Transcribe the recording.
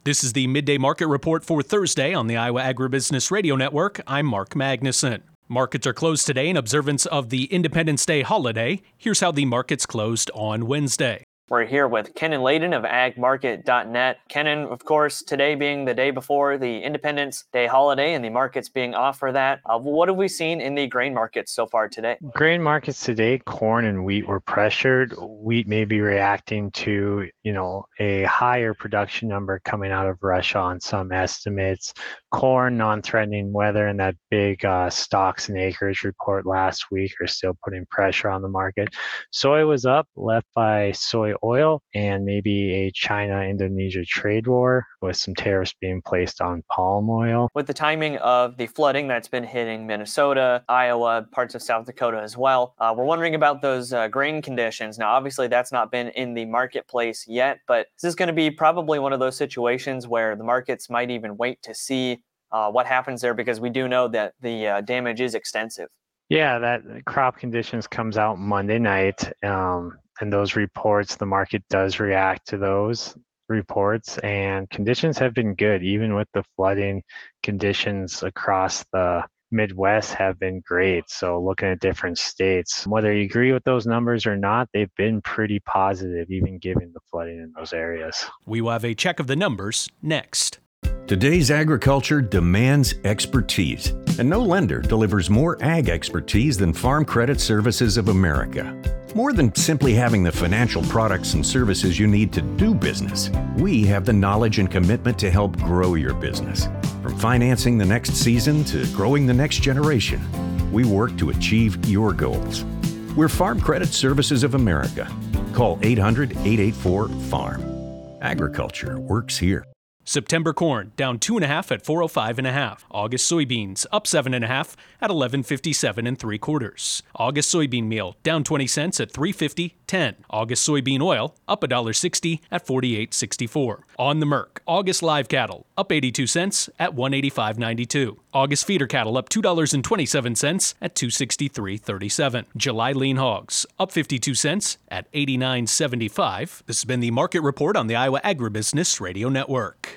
This is the Midday Market Report for Thursday on the Iowa Agribusiness Radio Network. I'm Mark Magnuson. Markets are closed today in observance of the Independence Day holiday. Here's how the markets closed on Wednesday. We're here with Kenan Layden of agmarket.net. Kenan, of course, today being the day before the Independence Day holiday and the markets being off for that, what have we seen in the grain markets so far today? Grain markets today, corn and wheat were pressured. Wheat may be reacting to, a higher production number coming out of Russia on some estimates. Corn, non-threatening weather, and that big stocks and acres report last week are still putting pressure on the market. Soy was up, left by soy oil and maybe a China-Indonesia trade war with some tariffs being placed on palm oil. With the timing of the flooding that's been hitting Minnesota, Iowa, parts of South Dakota as well, we're wondering about those grain conditions. Now, obviously, that's not been in the marketplace yet, but this is going to be probably one of those situations where the markets might even wait to see what happens there, because we do know that the damage is extensive. Yeah, that crop conditions comes out Monday night. And those reports, the market does react to those reports, and conditions have been good. Even with the flooding, conditions across the Midwest have been great. So looking at different states, whether you agree with those numbers or not, they've been pretty positive, even given the flooding in those areas. We will have a check of the numbers next. Today's agriculture demands expertise, and no lender delivers more ag expertise than Farm Credit Services of America. More than simply having the financial products and services you need to do business, we have the knowledge and commitment to help grow your business. From financing the next season to growing the next generation, we work to achieve your goals. We're Farm Credit Services of America. Call 800-884-FARM. Agriculture works here. September corn down 2.5 at 405.5. August soybeans up 7.5 at 1157 3/4. August soybean meal down 20 cents at 350.10. August soybean oil up $1.60 at 48.64. On the Merc, August live cattle up 82 cents at 185.92. August feeder cattle up $2.27 at 263.37. July lean hogs up 52 cents at 89.75. This has been the Market Report on the Iowa Agribusiness Radio Network.